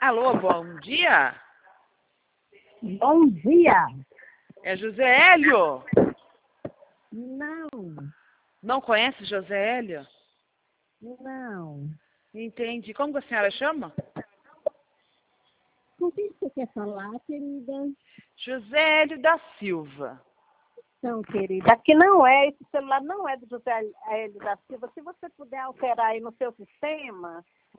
Alô, bom dia. Bom dia. É José Hélio? Não, Não conhece José Hélio? não. Entendi. Como que a senhora chama? Com quem você quer falar, querida? José Hélio da Silva. Não, querida, aqui não é, esse celular não é do José Hélio da Silva. Se você puder alterar aí no seu sistema,